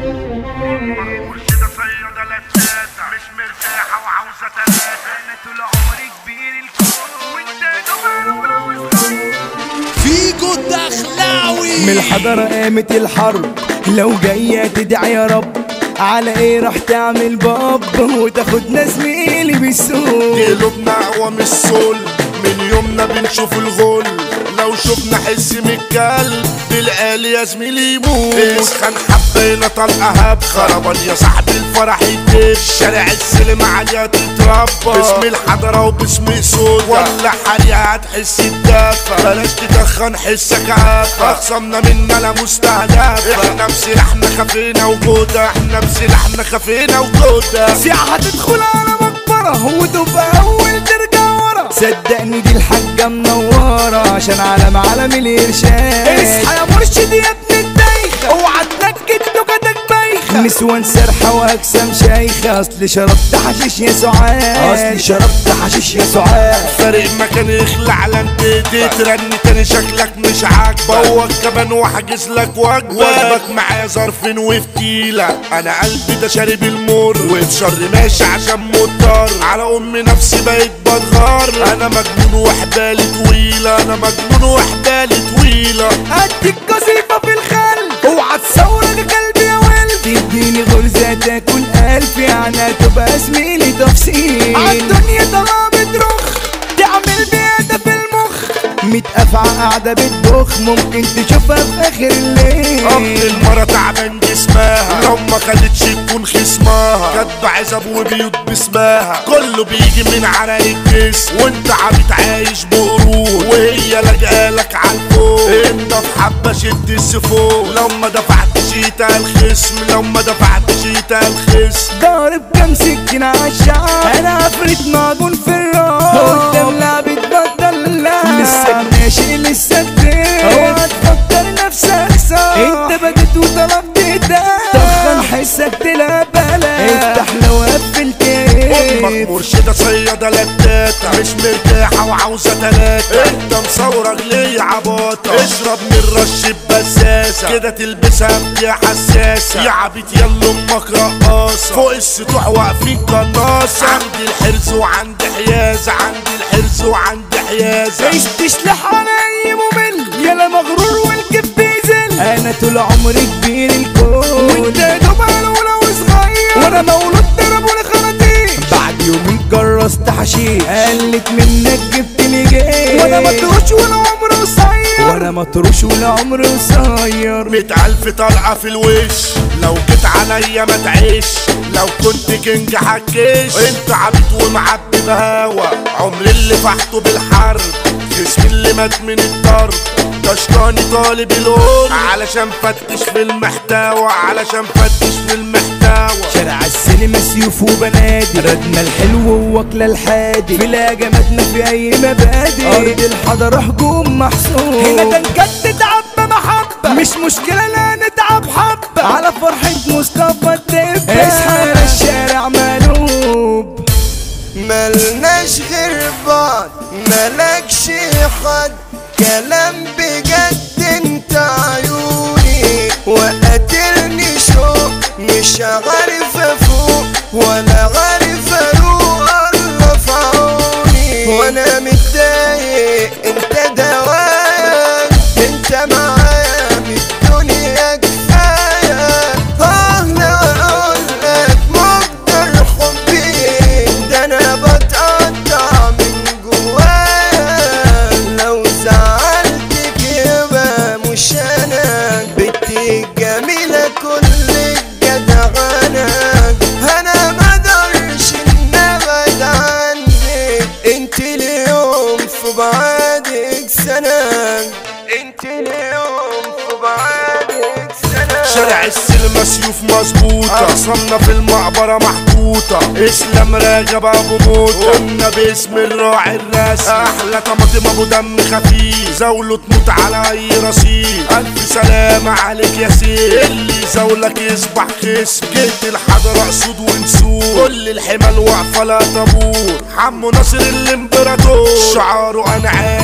مرشدة صيادة لتاتة مش مرتاحة وعاوزة تلاتة أنا طول عمري كبير الكون وانت ولو فيجو الدخلاوي. من الحضارة قامت الحرب، لو جاية تدعي يا رب على ايه راح تعمل باب وتاخدنا زميلي بالسوق. قلوبنا اقوى من السول، من يومنا بنشوف الغول، لو شفنا حس من الكلب بالقال يا زميلي يموت. اسخن حبينا طلقة هاب خربان يا صاحبي الفرح يدب، شارع السلم عليها تتربى باسم الحضرة وباسم سودا، ولا حاليا هتحس الدافة بلاش تدخن حسك عافة، اخصمنا منا لا مستهدفة، احنا بسلاحنا خفينا وجودة، احنا بسلاحنا خفينا وجودة. ساعة هتدخل على مقبرة وتبقى أول ترجع ورا، صدقني دي الحاجة منورة عشان علم الإرشاد. اصحى يا مرشد يا ابن الدايخة، اوعى تنكد نكتك بايخة، نسوان سرحة وأجسام شايخة، أصل شربت حشيش يا سعاد، أصل شربت حشيش يا سعاد. فرق مكان يخلع لنتي ترني تاني شكلك مش عاجبك، بوك كمان واحجز لك واجبك معايا ظرفين وفتيلة، انا قلبي ده شارب المر وبشر ماشي عشان مضطر، على امي نفسي بقيت بتغار، انا مجنون وحبالي طويلة، انا مجنون وحبالي طويلة. اديك قصيفة في الخل اوعى تصورك قلبي يا ولد، تديني غرزة تاكل ألف يعني تبقى زميلي تفصيل، عالدنيا طالعة بترخ تعمل بيادة في المخ، متقفعة قاعدة بتبخ ممكن تشوفها في آخر الليل. المرة تعبان جسمها لو ما خدتش تكون خصمها، كاتبة عزب وبيوت باسمها، كله بيجي من عرق الجسم، وانت عبيط عايش بقرود وهي لاجقالك عالفوق، انت في حبة شد السفوق لو ما دفعتش يتقى الخصم، لو ما دفعتش يتقى الخصم. ضارب كام سكين عالشعب انا عفريت معجون في الراس، قدام لعبة بطل لسه ماشي لسه كتير، اوعى تفكر نفسك صح، انت بدت وطلبت ده طخن حسك تلعب بلاش، افتح لو قفلت امك مرشدة صيادة لتاتة مش مرتاحة وعاوزة تلاتة، انت مصورك ليه عباطة، اشرب من رش بزازة كده تلبسها بدي حساسة، يا عبيط يلا امك رقاصة، فوق السطوح واقفين قناصة، عندي الحرز وعندي حيازة، عندي الحرز وعندي حيازة. ايش تشلح على اي ممل يلا مغرور والكب بيزل، انا طول عمري كبير الكون وانت يا دوب ولو صغير، وانا مولود ضرب ولا خراطيش، بعد يومين جرست حشيش قلت منك جبتني جيش، وانا مطروش ولا عمري قصير، وانا مطروش ولا عمري قصير. 100,000 طلقة في الوش لو جيت عليا ما تعيش، لو كنت كينج حكيش، انت عبيط ومعبي بهوا، عمري اللي فحته بالحرب، جسمي اللي مات من الضرب، كشطاني طالب الهون علشان فتش في المحتوى، علشان فتش في المحتوى. شارع السينما سيوف وبنادي، ردنا الحلو وواكله الحادي، في لاجمتنا في اي مبادئ، ارض الحضاره هجوم محسوب، هنا تنكد تتعب محبه مش مشكله لا نتعب حبه، على فرحه مصطفى الدب اصحى الشارع مقلوب، ملناش غير بعض ملكش حد، كلام بجد انت عيوني، وقتلني شوق مش عارف افوق ولا عارف اروق، الله في عوني، وانا متضايق انت دوايا، انت معايا من الدنيا كفايه، انا اقولك مقدر حبي ده انا بتقطع من جوايا، لو زعلتك يبقى مش انا، بنتي الجميله كل الجدعنه، انا مقدرش ان ابعد عنك، انت اليوم في بعادك سنه، انت اليوم في بعادك سنه. شارع السينما سيوف مظبوطة، أقسامنا في المقبرة محطوطة، اسلام راجب أبو موتة، قلنا باسم الراعي الرسمي، أحلى طماطم أبو دم خفيف، زاوله تموت على أي رصيف، ألف سلامة عليك يا سيف، اللي زاولك يصبح خصم، جيت الحضرة أسود ونسور، كل الحمل واقفة لا طابور، حمو ناصر الإمبراطور، شعاره أنا عايش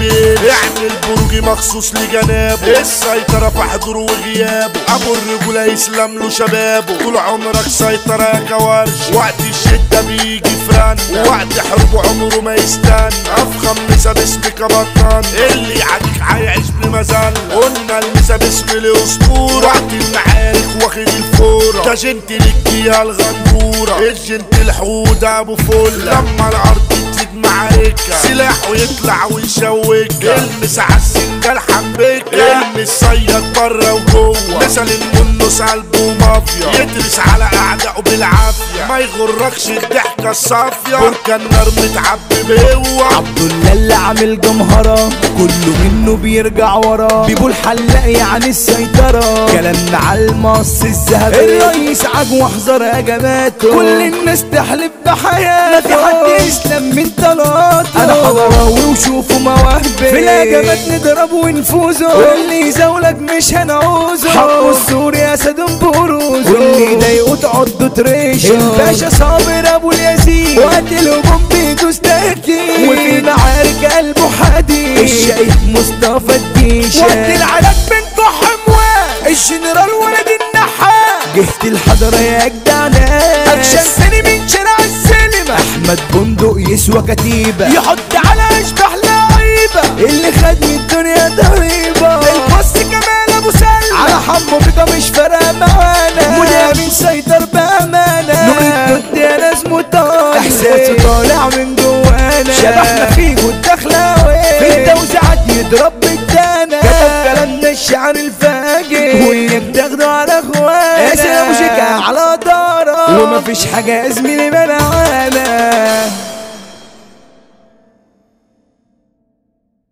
الجيش اعمل برج مخصوص لجنابه السيطرة في حضوره وغيابه ابو الرجولة يسلم له شبابه طول عمرك سيطرة يا كوارش وقت الشدة بيجي فران وقت حروب عمره ما يستنى افخم مسا باسمك بطن اللي يعاديك هيعيش بمزل قلنا المسا باسم الاسطورة وقت المعارك واخد الفورة ده جنت للجيها الغندورة الجنت الحود ابو فل لما الارض تزيد معاركة سلاحه يطلع ويشوكها المس عالسن ده الحنبكة المس صيد بره وجوه مثل المنص قلبه مافيا يدرس على اعدائه بالعافية ما يغركش الضحكة الصافية بركة النار متعبي بهوة عبد الله اللي عامل جمهرة كله منه بيرجع وراه بيبو الحلاق يعني السيطرة كلامنا على المص الذهبي الرئيس عاج واحذر هجماته كل الناس تحلف بحياته ما في حد يسلم من طلاته انا حضراوي وشوفوا مواهبي في الهجمات نضرب ونفوزه واللي يزاولك مش هنعوزه حقه السوري اسد بروزه واللي يضايقه تعضه تريشه الباشا صابر ابو اليزيد وقت الهجوم بيدوس تأكيد وفي المعارك قلبه حديد الشقيق مصطفى الديشه وقت العلاج بنته حمواه الجنرال ولد النحاس جهة الحضرة يا اجدع ناس اكشن ثاني من شارع السينما احمد بندق يسوى كتيبة يحط على اشباح لعيبة اللي خد من الدنيا ضريبة البص كمال ابو سلمى على حمو بيضة مش فارقة معانا مدامين سيطر بأمانة نور الجد يا ناس مطالع احساسه طالع من جوانا شبحنا فيه والدخلاوي في التوزيعات يضرب بالدانا كتب كلامنا الشعر الفاجر وياك تاخده على اخوانا اسئلة مشجع على دارة ومفيش حاجة يا زميلي منعانا